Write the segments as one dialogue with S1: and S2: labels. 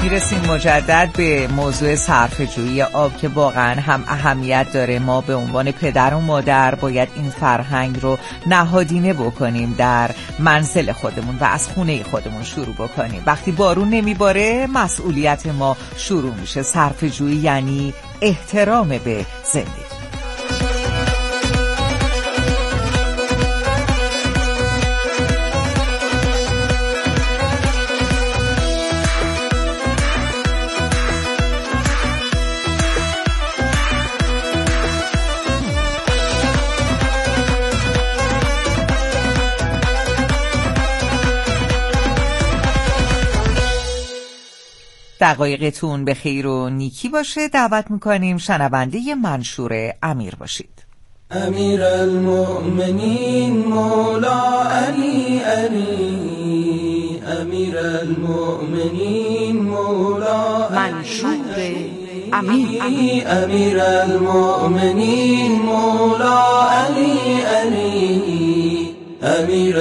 S1: میرسیم مجدد به موضوع صرفه‌جویی آب که واقعا هم اهمیت داره. ما به عنوان پدر و مادر باید این فرهنگ رو نهادینه بکنیم، در منزل خودمون و از خونه خودمون شروع بکنیم. وقتی بارون نمیباره مسئولیت ما شروع میشه. صرفه‌جویی یعنی احترام به زندگی. دقایقتون به خیر و نیکی باشه. دعوت میکنیم شنونده منشور امیر باشید.
S2: امیر المؤمنین مولا علی امیر المؤمنین مولا
S3: منشور امیر
S2: امیر المؤمنین مولا علی امیر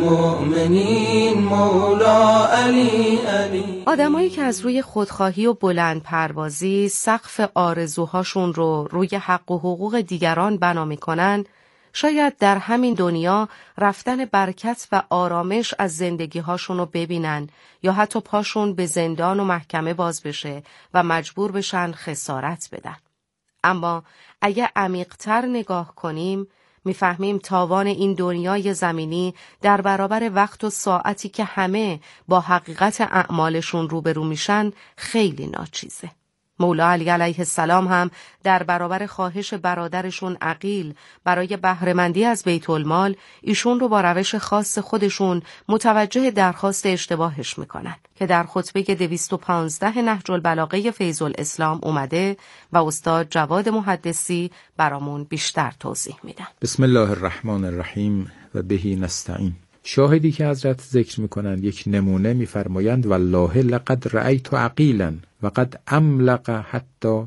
S2: المؤمنین مولا علی
S3: آدمایی که از روی خودخواهی و بلند پروازی سقف آرزوهاشون رو روی حق و حقوق دیگران بنا میکنن، شاید در همین دنیا رفتن برکت و آرامش از زندگی‌هاشون رو ببینن یا حتی پاشون به زندان و محکمه باز بشه و مجبور بشن خسارت بدن. اما اگه عمیق‌تر نگاه کنیم میفهمیم تاوان این دنیای زمینی در برابر وقت و ساعتی که همه با حقیقت اعمالشون روبرو میشن خیلی ناچیزه. مولا علی علیه السلام هم در برابر خواهش برادرشون عقیل برای بهره‌مندی از بیت المال ایشون رو با روش خاص خودشون متوجه درخواست اشتباهش میکنن که در خطبه 215 نهج البلاغه فیض الاسلام اومده و استاد جواد محدثی برامون بیشتر توضیح میدن.
S4: بسم الله الرحمن الرحیم و بهی نستعین. شاهدی که حضرت ذکر میکنند یک نمونه میفرمایند والله لقد رأیت عقیلا و قد املق حتی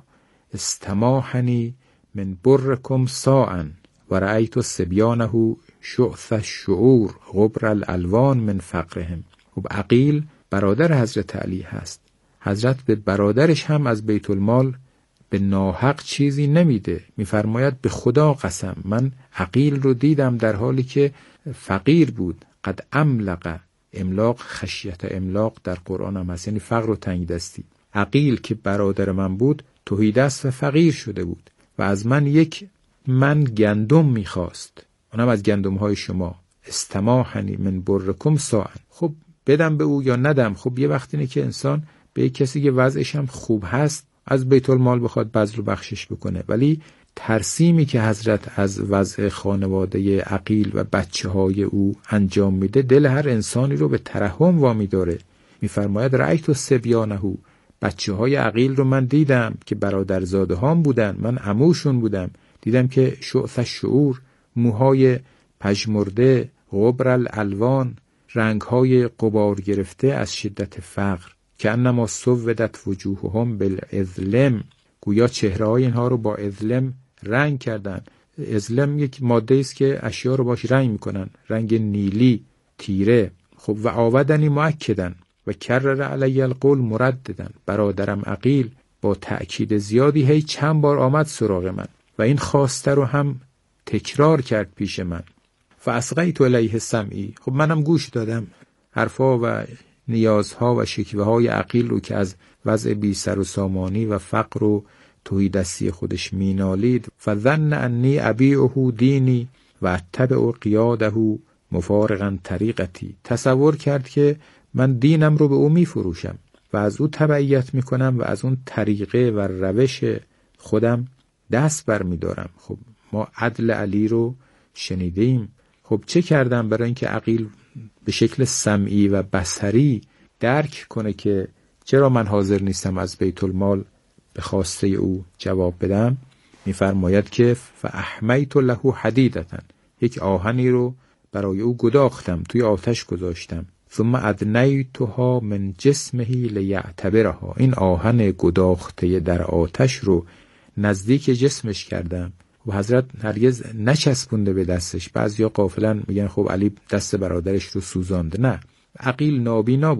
S4: استماحنی من برکم ساعا و رأیت سبیانه شعث الشعور غبر الالوان من فقرهم. خب عقیل برادر حضرت علی هست. حضرت به برادرش هم از بیت المال به ناحق چیزی نمیده. میفرماید به خدا قسم من عقیل رو دیدم در حالی که فقیر بود. قد املق، املاق خشیت املاق در قرآن هم هست، یعنی فقر و تنگ دستی. عقیل که برادر من بود تهی دست و فقیر شده بود و از من یک من گندم میخواست، اونم از گندم های شما. استماحنی من برکم ساعا. خب بدم به او یا ندم؟ خب یه وقت اینه که انسان به یک کسی که وضعش هم خوب هست از بیت المال بخواد بذل و بخشش بکنه، ولی ترسیمی که حضرت از وضع خانواده عقیل و بچه های او انجام میده دل هر انسانی رو به ترحم وامی داره. میفرماید رأیت الصبیانه، بچه های عقیل رو من دیدم که برادرزاده هام بودن، من عموشون بودم، دیدم که شعث الشعور، موهای پژمرده، غبر الالوان، رنگهای غبار گرفته از شدت فقر، که انما سودت وجوههم بالاظلم، گویا چهره های اینها رو با اظلم رنگ کردن. اظلم یک ماده است که اشیا رو باش رنگ میکنن، رنگ نیلی تیره. خب و آودنی مؤکدن و کرر علی القول مرددن. برادرم عقیل با تأکید زیادی هی چند بار آمد سراغ من و این خواسته رو هم تکرار کرد پیش من. فاصغیت الیه سمعی، خب منم گوش دادم حرفا و نیازها و شکوه های عقیل رو که از وضع بی سر و سامانی و فقر و تهی دستی خودش مینالید. فظن انی ابیعه دینی و اتبع قیاده مفارقا طریقتی، تصور کرد که من دینم رو به او میفروشم و از او تبعیت میکنم و از اون طریقه و روش خودم دست بر میدارم. خب ما عدل علی رو شنیدیم. خب چه کردم برای اینکه عقیل به شکل سمعی و بصری درک کنه که چرا من حاضر نیستم از بیت المال به خواسته او جواب بدم؟ میفرماید که فاحمیت له حدیدتن، یک آهنی رو برای او گداختم، توی آتش گذاشتم. ثم ادنیتها من جسمه لیعتبرها، این آهن گداخته در آتش رو نزدیک جسمش کردم و حضرت هرگز نچسبونده به دستش. بعضیا غافلن میگن خب علی دست برادرش رو سوزانده. نه، عقیل نابینا بود،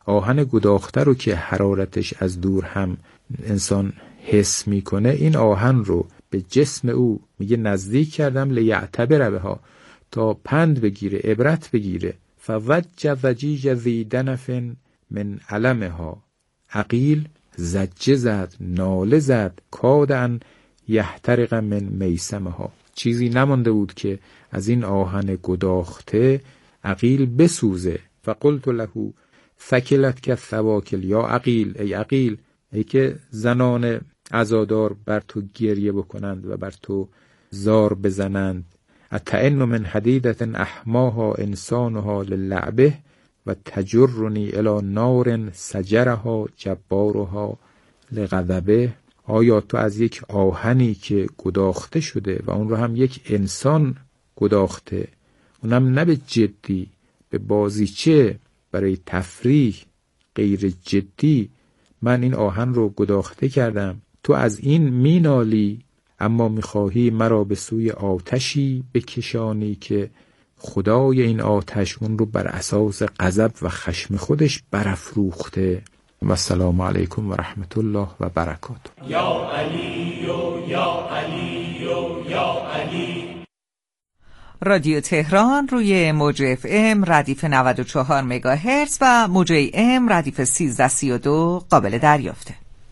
S4: آهن گداخته رو که حرارتش از دور هم انسان حس میکنه، این آهن رو به جسم او میگه نزدیک کردم لیعتبر بها، تا پند بگیره، عبرت بگیره. فوج وجیج ذی دنف من علمها، عقیل زجه زد، ناله زد، کادن یحترق من میسمها. چیزی نمانده بود که از این آهن گداخته عقیل بسوزه. فقلت له ثکلت کالثواکل، یا عقیل، ای عقیل، ای که زنان عزادار بر تو گریه بکنند و بر تو زار بزنند. اتئن من حدیدت احماها انسانها للعبه و تجرنی الی نار سجرها جبارها لغضبه. آیا تو از یک آهنی که گداخته شده و اون رو هم یک انسان گداخته، اونم نه به جدی، به بازیچه، برای تفریح، غیر جدی، من این آهن رو گداخته کردم، تو از این مینالی، اما میخواهی مرا به سوی آتشی بکشانی که خدای این آتش اون رو بر اساس غضب و خشم خودش برافروخته. و السلام علیکم و رحمت الله و برکاته.
S2: یا علی یا علی یا علی.
S1: رادیو تهران روی موج FM ردیف 94 مگاهرتز و موج AM ردیف 1332 قابل دریافته.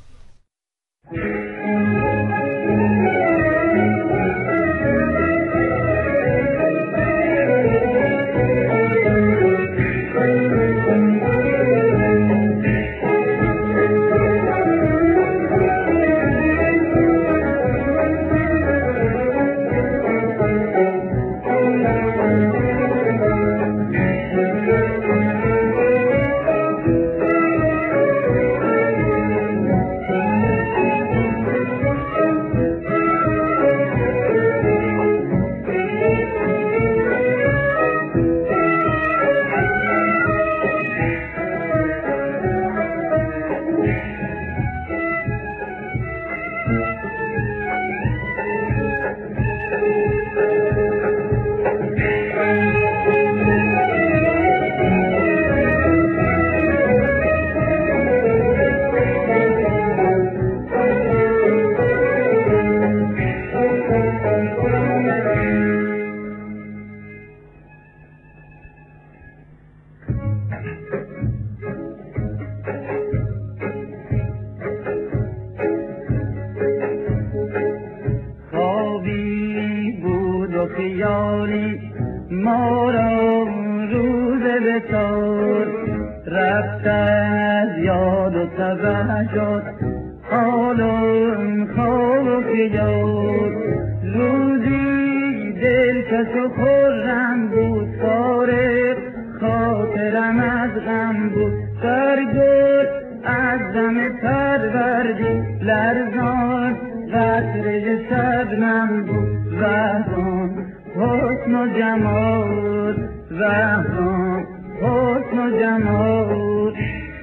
S5: ما را روز بسار رفت از یاد و توجد، حال و خواب و فیاد. روزی دلکش و خرم بود، فارغ خاطرم از غم بود. سرگل از دم پروردی لرزان قطره صدمم بود. وحدان حسن و جمال، وحدان حسن و جمال.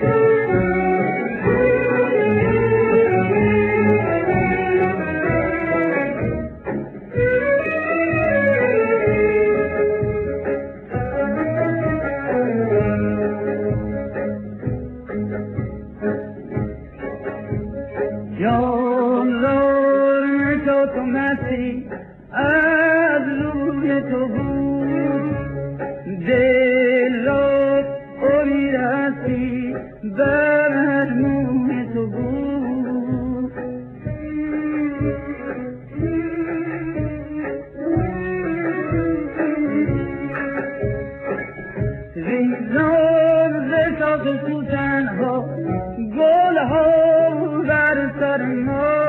S5: جان را تو مسی از روی تو بود، دل را امید هستی بر موی تو بود. ریزان ز ساز و سوزن ها، گل ها بر سر ما،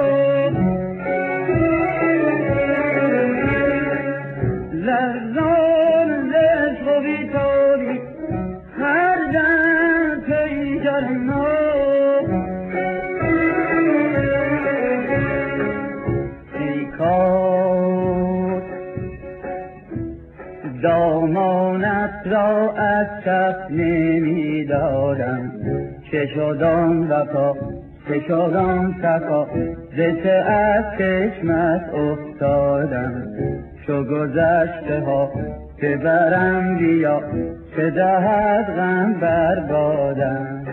S5: لرزان ز عشق و بیتابی هر دم پیکر ما. ای کاش دامانت را از کف نمی دادم، چه شدان وفا چه شدان صفا، ز چه از چشمت افتادم. چو گذشته ها ببرم بیا که دهد غم بر بادم.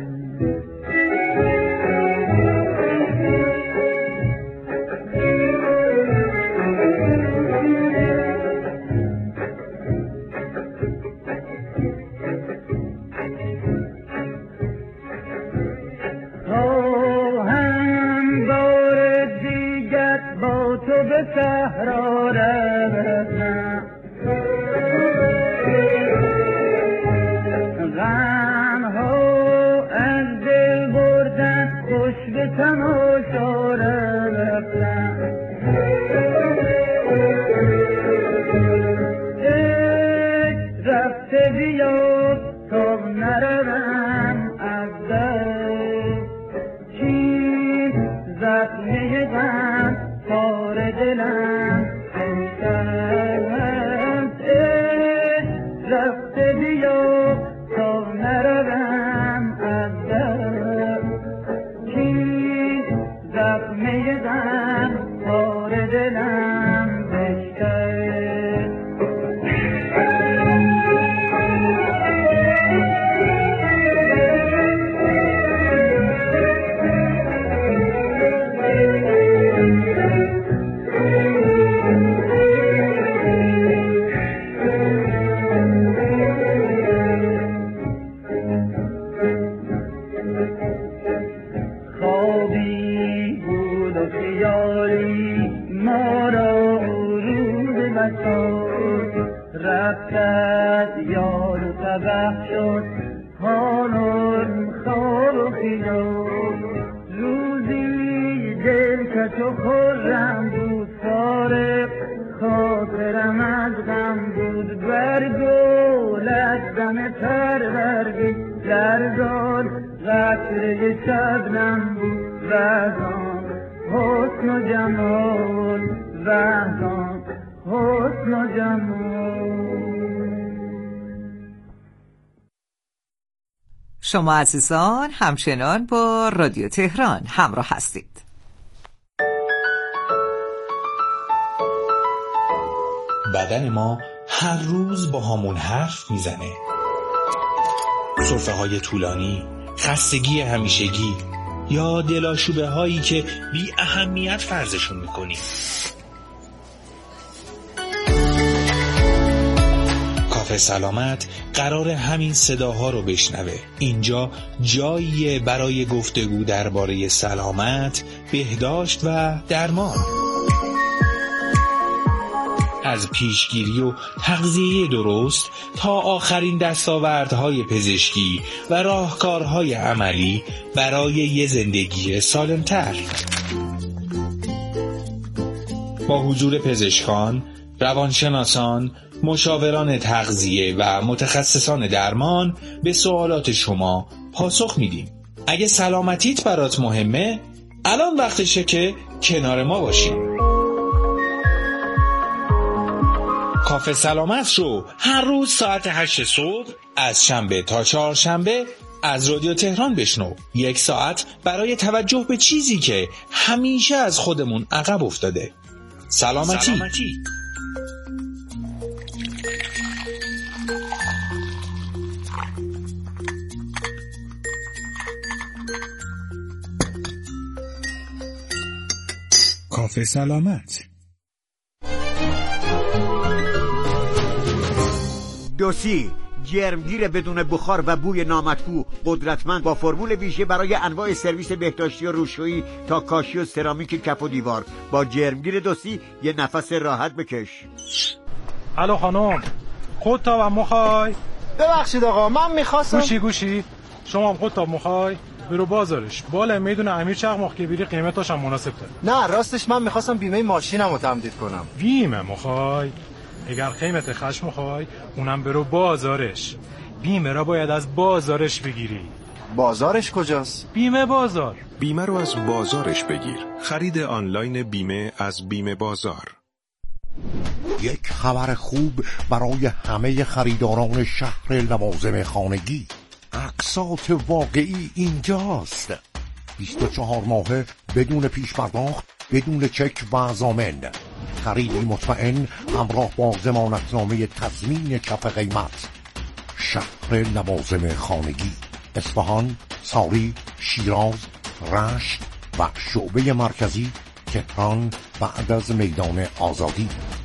S5: به صحرا رفتم، غم‌ها از دل بردن، خوش به تماشا رفتم. رفته بیا تا نروم از دست، چین زخمه غم تار دلم شد. رفته بیا تا نروم از دست، چین زخمه غم تار دلم بشکن. رفتت یار و تبه شد حالم خواب و خیال. روزی دل که تو خورم بود فارغ، خاطرم از غم بود برگولت دم پروردی لرزان. قطره شبنم بود وحدان حسن و جمال، وحدان حسن و جمال.
S1: شما عزیزان همچنان با رادیو تهران همراه هستید.
S6: بدن ما هر روز با هامون حرف میزنه. سرفه های طولانی، خستگی همیشگی یا دلاشوبه هایی که بی اهمیت فرضشون میکنیم. کافه سلامت قرار همین صداها رو بشنوه. اینجا جاییه برای گفتگو درباره سلامت، بهداشت و درمان. از پیشگیری و تغذیه درست تا آخرین دستاوردهای پزشکی و راهکارهای عملی برای یه زندگی سالمتر. با حضور پزشکان، روانشناسان، مشاوران تغذیه و متخصصان درمان به سوالات شما پاسخ میدیم. اگه سلامتیت برات مهمه، الان وقتشه که کنار ما باشیم. کافه سلامت رو هر روز ساعت 8 صبح از شنبه تا چهارشنبه از رادیو تهران بشنو. 1 ساعت برای توجه به چیزی که همیشه از خودمون عقب افتاده. سلامتی. کافه سلامت.
S7: دوسی جرمگیر بدون بخار و بوی نامطبوع، قدرتمند، با فرمول ویژه برای انواع سرویس بهداشتی و روشویی تا کاشی و سرامیک کف و دیوار. با جرمگیر دوسی یه نفس راحت بکش.
S8: الو خانم، خودتاب میخوای؟
S9: ببخشید آقا، من میخواستم.
S8: گوشی شما هم خودتاب میخوای؟ برو بازارش، بالا میدون امیر چقماق که بیری قیمتاش هم مناسب تره.
S9: نه راستش من میخواستم بیمه ماشینم رو تمدید کنم.
S8: بیمه میخوای؟ اگر قیمت خشم میخوای اونم برو بازارش. بیمه را باید از بازارش بگیری.
S9: بازارش کجاست؟
S8: بیمه بازار.
S10: بیمه رو از بازارش بگیر. خرید آنلاین بیمه از بیمه بازار.
S11: یک خبر خوب برای همه خریداران شهر لوازم خانگی. اقساط واقعی اینجاست. 24 ماهه بدون پیش پرداخت، بدون چک و ضامن. خریدی مطمئن همراه با ضمانتنامه تضمین کف قیمت. شهر لوازم خانگی، اصفهان، ساری، شیراز، رشت و شعبه مرکزی تهران بعد از میدان آزادی.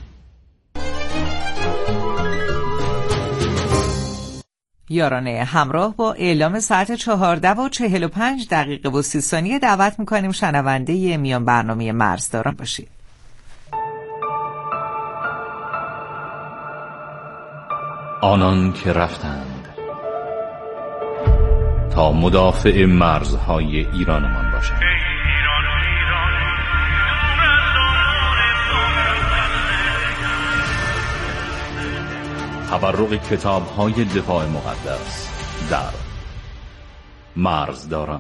S1: یارانه همراه با اعلام ساعت 14:45 دعوت میکنیم شنونده میان برنامه مرزداران باشید.
S12: آنان که رفتند تا مدافع مرزهای ایرانمان باشند. تبرق کتاب‌های دفاع مقدس در مرزداران.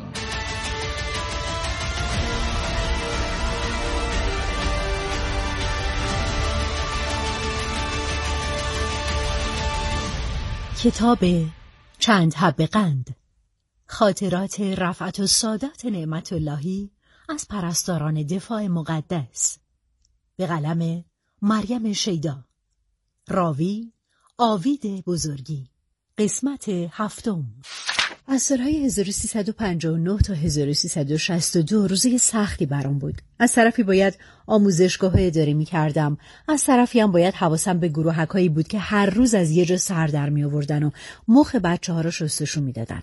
S13: کتاب چند حبه قند، خاطرات رفعت السادات نعمت اللهی از پرستاران دفاع مقدس، به قلم مریم شیدا، راوی آوید بزرگی. قسمت 7. از سالهای 1359 تا 1362 روزی سختی برام بود. از طرفی باید آموزشگاه اداره می کردم، از طرفی هم باید حواسم به گروهکایی بود که هر روز از یه جا سر در می آوردن و مخ بچه ها رو شستشون می دادن.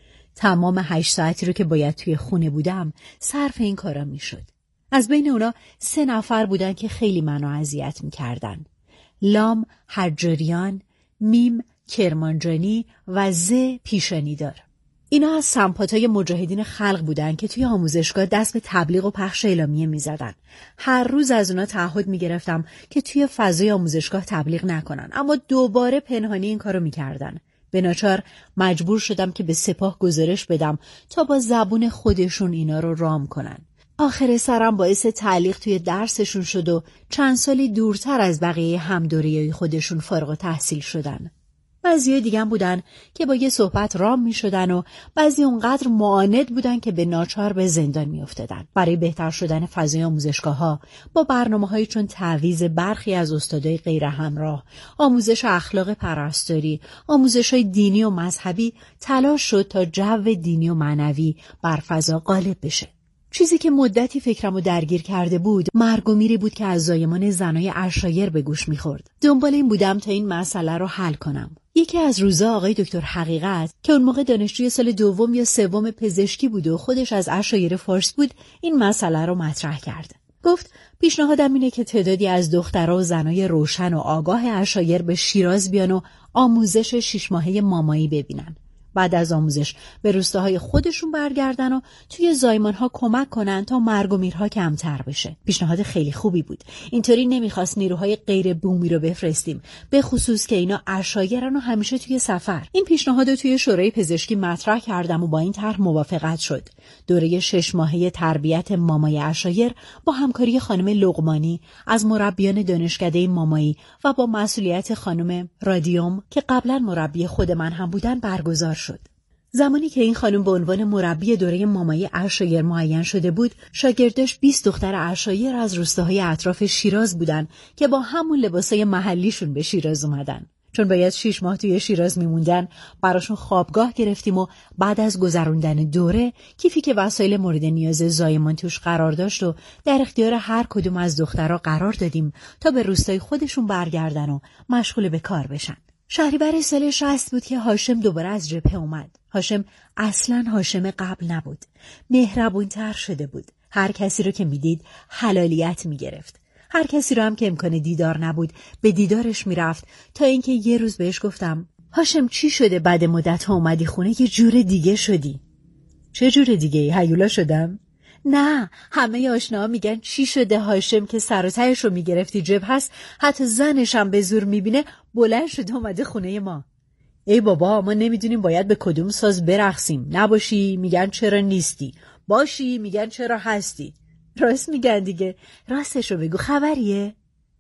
S13: تمام 8 ساعتی رو که باید توی خونه بودم صرف این کارا می شد. از بین اونا 3 نفر بودن که خیلی منو اذیت می کردن. لام حجاریان، میم کرمانجانی و ز پیشانی دار. اینا از سمپاتای مجاهدین خلق بودن که توی آموزشگاه دست به تبلیغ و پخش اعلامیه می زدن. هر روز از اونا تعهد می گرفتم که توی فضای آموزشگاه تبلیغ نکنن، اما دوباره پنهانی این کارو می کردن. به ناچار مجبور شدم که به سپاه گزارش بدم تا با زبون خودشون اینا رو رام کنن. آخر سرم باعث تعلیق توی درسشون شد و چند سالی دورتر از بقیه همدوریای خودشون فارغ التحصیل شدن. بعضی دیگه هم بودن که با یه صحبت رام می شدن و بعضی اونقدر معاند بودن که به ناچار به زندان می افتدن. برای بهتر شدن فضای آموزشگاه ها با برنامه‌هایی چون تعویض برخی از استادای غیر همراه، آموزش اخلاق پرستاری، آموزش‌های دینی و مذهبی تلاش شد تا جو دینی و معنوی بر فضا غالب بشه. چیزی که مدتی فکرمو درگیر کرده بود مرگ و میری بود که از زایمان زنای عشایر به گوش میخورد. دنبال این بودم تا این مسئله رو حل کنم. یکی از روزا آقای دکتر حقیقت که اون موقع دانشجوی سال 2 یا 3 پزشکی بود و خودش از عشایر فارس بود این مسئله رو مطرح کرد. گفت پیشنهادم اینه که تعدادی از دخترها و زنای روشن و آگاه عشایر به شیراز بیان و آموزش 6 ماهه مامایی ببینن. بعد از آموزش به روستاهای خودشون برگردن و توی زایمان‌ها کمک کنن تا مرگ و میرها کمتر بشه. پیشنهاد خیلی خوبی بود. اینطوری نمیخواست نیروهای غیر بومی رو بفرستیم، به خصوص که اینا عشایرن و همیشه توی سفر. این پیشنهاد رو توی شورای پزشکی مطرح کردم و با این طرح موافقت شد. دوره 6 ماهه تربیت مامای عشایر با همکاری خانم لقمانی از مربیان دانشکده مامایی و با مسئولیت خانم رادیوم که قبلا مربی خود من هم بودن برگزار شد. زمانی که این خانم به عنوان مربی دوره مامایی عشایر معین شده بود، شاگرداش 20 دختر عشایر از روستاهای اطراف شیراز بودن که با همون لباسای محلیشون به شیراز اومدن. چون باید 6 ماه توی شیراز میموندن، براشون خوابگاه گرفتیم و بعد از گذروندن دوره کیفی که وسایل مورد نیاز زایمان توش قرار داشت و در اختیار هر کدوم از دخترها قرار دادیم تا به روستای خودشون برگردن و مشغول به کار بشن. شهریور سال 60 بود که هاشم دوباره از جبهه اومد. هاشم اصلاً هاشم قبل نبود. مهربونتر شده بود. هر کسی رو که میدید حلالیت میگرفت. هر کسی رو هم که امکان دیدار نبود به دیدارش میرفت، تا اینکه یه روز بهش گفتم هاشم چی شده بعد مدت ها اومدی خونه یه جور دیگه شدی؟ چه جور دیگه؟ هیولا شدم؟ نه، همه آشناها میگن چی شده هاشم که سر و تهش رو میگرفتی جبهه هست، حتی زنش هم به زور میبینه بلند شده اومده خونه ما. ای بابا، ما نمیدونیم باید به کدوم ساز برقصیم. نباشی میگن چرا نیستی، باشی میگن چرا هستی. راست میگن دیگه. راستش رو بگو، خبریه؟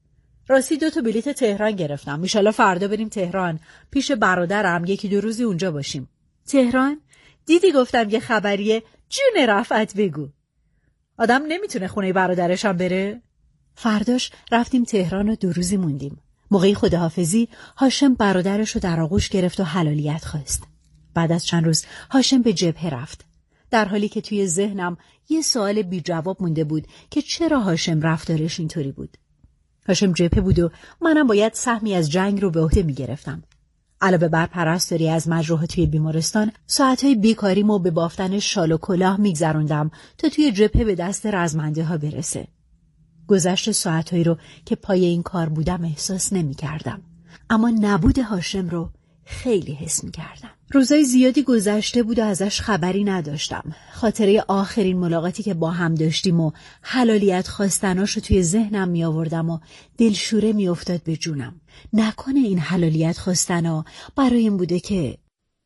S13: راستی 2 تا بلیت تهران گرفتم. میشالله فردا بریم تهران پیش برادرم 1-2 روزی اونجا باشیم. تهران؟ دیدی گفتم یه خبریه. جون رفعت بگو. آدم نمیتونه خونه برادرش هم بره؟ فرداش رفتیم تهران و 2 روزی موندیم. موقعی خداحافظی هاشم برادرش رو در آغوش گرفت و حلالیت خواست. بعد از چند روز هاشم به جبهه رفت. در حالی که توی ذهنم یه سوال بی جواب مونده بود که چرا هاشم رفتارش اینطوری بود. هاشم جبهه بود و منم باید سهمی از جنگ رو به عهده می گرفتم. علاوه بر پرستاری از مجروح توی بیمارستان، ساعتهای بیکاریمو به بافتن شال و کلاه میگذروندم تا توی جبهه به دست رزمنده ها برسه. گذشت ساعتهایی رو که پای این کار بودم احساس نمی کردم. اما نبود هاشم رو خیلی حس می کردم. روزای زیادی گذشته بود و ازش خبری نداشتم. خاطره آخرین ملاقاتی که با هم داشتیم و حلالیت خواستناش رو توی ذهنم می آوردم و دلشوره می افتاد به جونم. نکنه این حلالیت خواستنا برای این بوده که...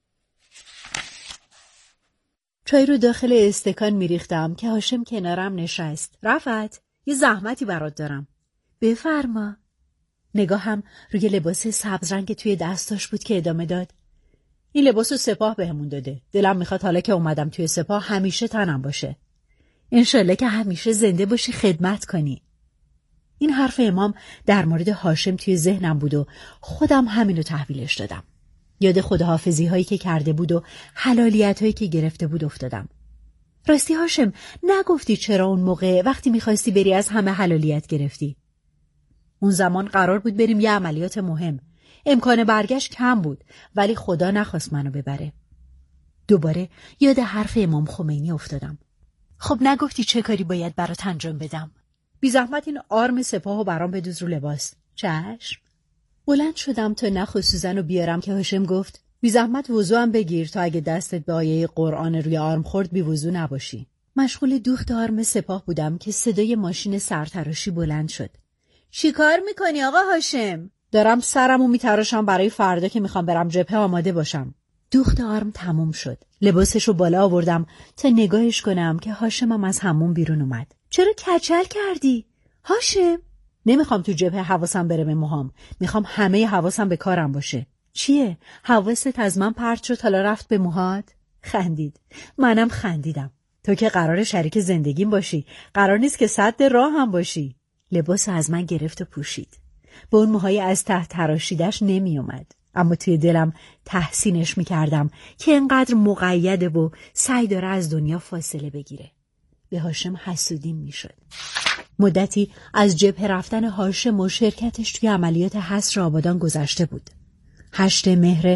S13: چای رو داخل استکان می ریختم که هاشم کنارم نشست. رفعت، یه زحمتی برات دارم. بفرما. نگاهم روی لباس سبز رنگ توی دستاش بود که ادامه داد. این لباسو سپاه بهمون داده. دلم میخواد حالا که اومدم توی سپاه همیشه تنم باشه. انشالله که همیشه زنده باشی، خدمت کنی. این حرف امام در مورد هاشم توی ذهنم بود و خودم همینو تحویلش دادم. یاد خداحافظی هایی که کرده بود و حلالیت هایی که گرفته بود افتادم. راستی هاشم، نگفتی چرا اون موقع وقتی میخواستی بری از همه حلالیت گرفتی؟ اون زمان قرار بود بریم یه عملیات مهم. امکان برگشت کم بود، ولی خدا نخواست منو ببره. دوباره یاد حرف امام خمینی افتادم. خب نگفتی چه کاری باید برات انجام بدم؟ بی زحمت این آرم سپاهو برام بدوز رو لباس. چشم. بلند شدم تا نخ و سوزنو بیارم که هاشم گفت بی زحمت وضوام بگیر تا اگه دستت به آیه قرآن روی آرم خورد بی وضو نباشی. مشغول دوخت آرم سپاه بودم که صدای ماشین سرتراشی بلند شد. چی کار میکنی آقا هاشم؟ دارم سرمو میتراشم برای فردا که میخوام برم جبهه آماده باشم. دوخت آرم تموم شد. لباسشو بالا آوردم تا نگاهش کنم که هاشمم از همون بیرون اومد. چرا کچل کردی؟ هاشم؟ نمیخوام تو جبهه حواسم بره به موهام. میخوام همه حواسم به کارم باشه. چیه؟ حواست از من پرت شد حالا رفت به موهات؟ خندید. منم خندیدم. تو که قرار شریک زندگیم باشی. قرار نیست که سد راه هم باشی. لباس از من گرفت و پوشید. با اون موهای از ته تراشیدش نمی اومد. اما توی دلم تحسینش می کردم که انقدر مقیده و سعی داره از دنیا فاصله بگیره. به هاشم حسودیم می شد. مدتی از جبهه رفتن هاشم و شرکتش توی عملیات حصر آبادان گذشته بود. 8 مهر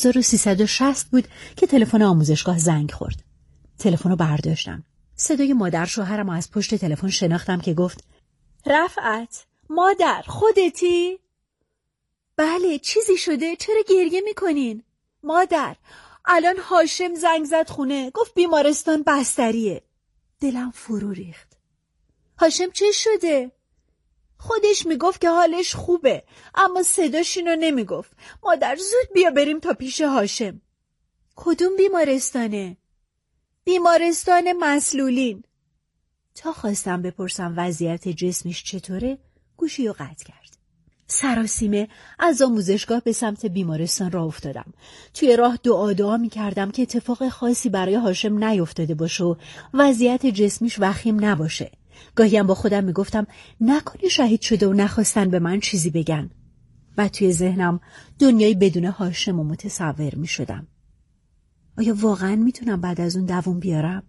S13: 1360 بود که تلفن آموزشگاه زنگ خورد. تلفن رو برداشتم. صدای مادر شوهرم از پشت تلفن شناختم که گفت رفعت، مادر خودتی؟ بله، چیزی شده؟ چرا گریه میکنین؟ مادر، الان هاشم زنگ زد خونه، گفت بیمارستان بستریه. دلم فرو ریخت. هاشم چه شده؟ خودش میگفت که حالش خوبه، اما صداش اینو نمیگفت. مادر زود بیا بریم تا پیش هاشم. کدوم بیمارستانه؟ بیمارستان مسلولین. تا خواستم بپرسم وضعیت جسمش چطوره، گوشی رو قطع کرد. سراسیمه از آموزشگاه به سمت بیمارستان راه افتادم. توی راه دعا می کردم که اتفاق خاصی برای هاشم نیفتاده باشه و وضعیت جسمیش وخیم نباشه. گاهی هم با خودم می گفتم نکنی شهید شده و نخواستن به من چیزی بگن. و توی ذهنم دنیایی بدون هاشم رو متصور می شدم. آیا واقعا میتونم بعد از اون دووم بیارم؟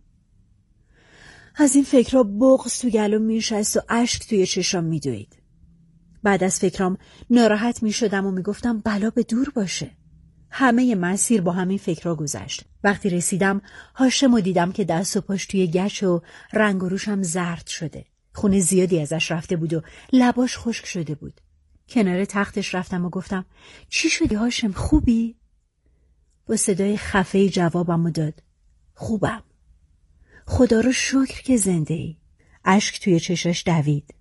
S13: از این فکرها بغض تو گلوم میشست و اشک توی چشام میدوید. بعد از فکرام ناراحت میشدم و میگفتم بلا به دور باشه. همه مسیر با همین فکرها گذشت. وقتی رسیدم هاشمو دیدم که دست و پاش توی گچ و رنگ و روشم زرد شده. خون زیادی ازش رفته بود و لباش خشک شده بود. کنار تختش رفتم و گفتم چی شدی هاشم، خوبی؟ با صدای خفه جوابمو داد خوبم. خدا رو شکر که زنده ای. اشک توی چشاش دوید.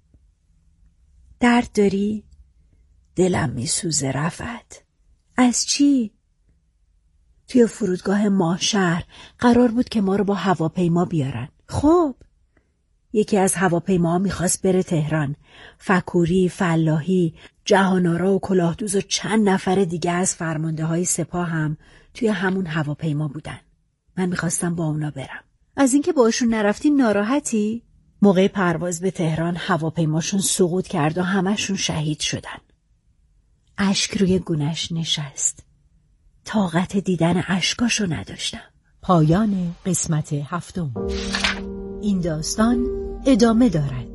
S13: درد داری؟ دلم میسوزه رفعت. از چی؟ توی فرودگاه ماهشهر قرار بود که ما رو با هواپیما بیارن. خب یکی از هواپیماها میخواست بره تهران. فکوری، فلاحی، جهانارا و کلاهدوز و چند نفر دیگه از فرمانده های سپاه هم توی همون هواپیما بودن. من میخواستم با اونا برم. از اینکه باشون نرفتی ناراحتی؟ موقع پرواز به تهران هواپیماشون سقوط کرد و همشون شهید شدن. اشک روی گونه‌اش نشست. طاقت دیدن اشکاشو نداشتم. پایان قسمت 7. این داستان ادامه دارد.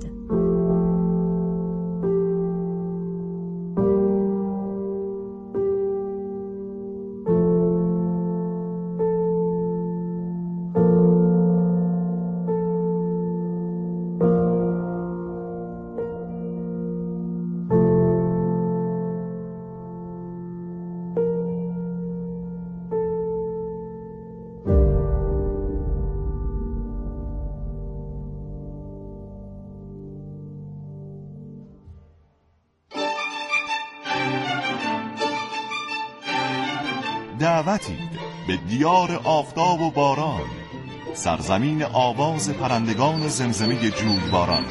S14: دعوتی به دیار آفتاب و باران، سرزمین آواز پرندگان زمزمه جویباران.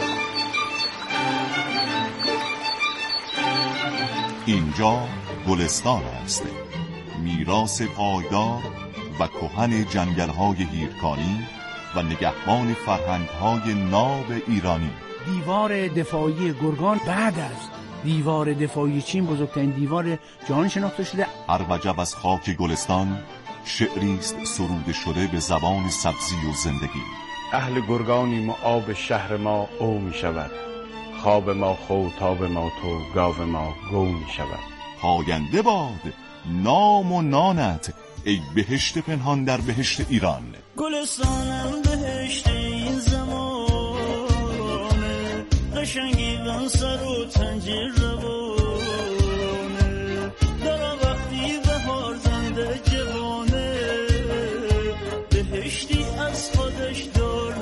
S14: اینجا گلستان است، میراث پایدار و کهن جنگل‌های هیرکانی و نگهبان فرهنگ‌های ناب ایرانی.
S15: دیوار دفاعی گرگان بعد از دیوار دفاعی چین بزرگترین دیوار جهان شناخته شده.
S14: هر وجب از خاک گلستان شعری است سروده شده به زبان سبزی و زندگی.
S16: اهل گرگانیم و آب شهر ما او می شود، خواب ما خو تاب ما تو گاو ما گو می شود.
S14: پاینده باد نام و نانت ای بهشت پنهان در بهشت ایران.
S17: گلستانم بهشت این زمانه، قشنگی بن سر و تنجیر روانه، دارم وقتی بهار زنده جوانه، بهشتی از خودش دار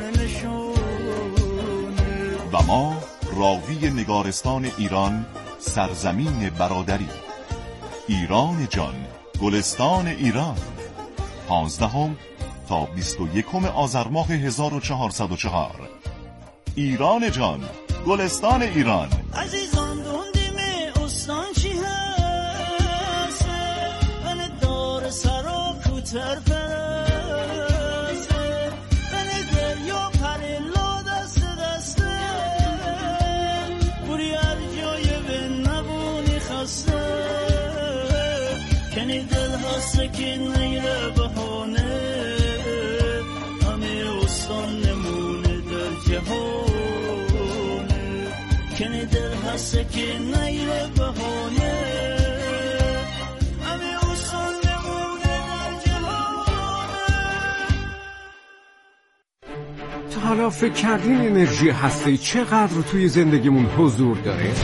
S17: نشونه.
S14: و ما راوی نگارستان ایران، سرزمین برادری، ایران جان، گلستان ایران، 15 تا 21 آذر ماه 1404. ایران جان، گلستان ایران.
S17: عزیزان دوندیم استان چی هست، من دار سرا کوتر پرسته، من دریا پریلا دست دسته، بوری هر جای به نبونی خسته، کنی دل هسته که نیره بهانه، همه استان نمونه در جهان، کنی دل هسته که نیره بهانه، همه استان نمونه در جهانه.
S18: تا حالا فکر کردین انرژی هسته‌ای چقدر توی زندگیمون حضور داره؟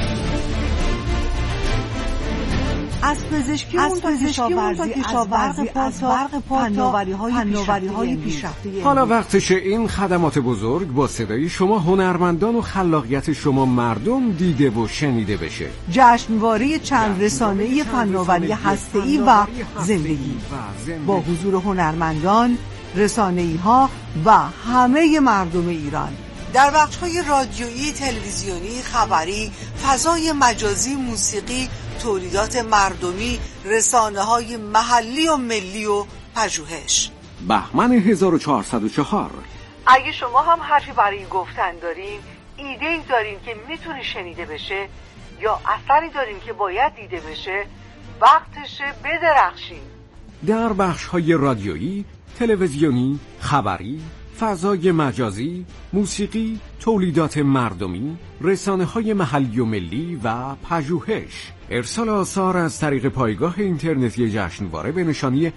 S19: از پزشکیمون تا کشاورزی، از برق پاک، فناوری‌های پیشرفته.
S18: حالا وقتشه این خدمات بزرگ با صدای شما هنرمندان و خلاقیت شما مردم دیده و شنیده بشه.
S19: جشنواره چند رسانه‌ای فناوری هسته‌ای و زندگی با حضور هنرمندان، رسانه‌ای‌ها و همه مردم ایران در بخش‌های رادیویی، تلویزیونی، خبری، فضای مجازی، موسیقی، تولیدات مردمی، رسانه‌های محلی و ملی و پژوهش.
S18: بهمن 1404.
S19: اگه شما هم حرفی برای گفتن دارین، ایده‌ای دارین که میتونه شنیده بشه یا اثری دارین که باید دیده بشه، وقتشه بدرخشین.
S18: در بخش‌های رادیویی، تلویزیونی، خبری، فضای مجازی، موسیقی، تولیدات مردمی، رسانه‌های محلی و ملی و پژوهش. ارسال آثار از طریق پایگاه اینترنتی جشنواره به نشانی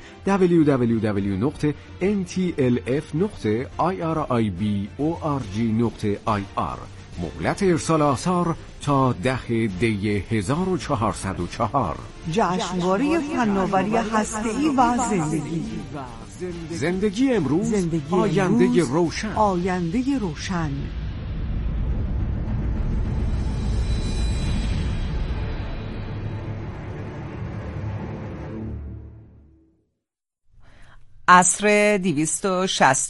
S18: www.ntlf.irib.org.ir. مهلت ارسال آثار تا 10 دی 1404.
S19: جشنواره فناوری هسته‌ای و
S18: زندگی امروز، آینده روشن.
S1: عصر 260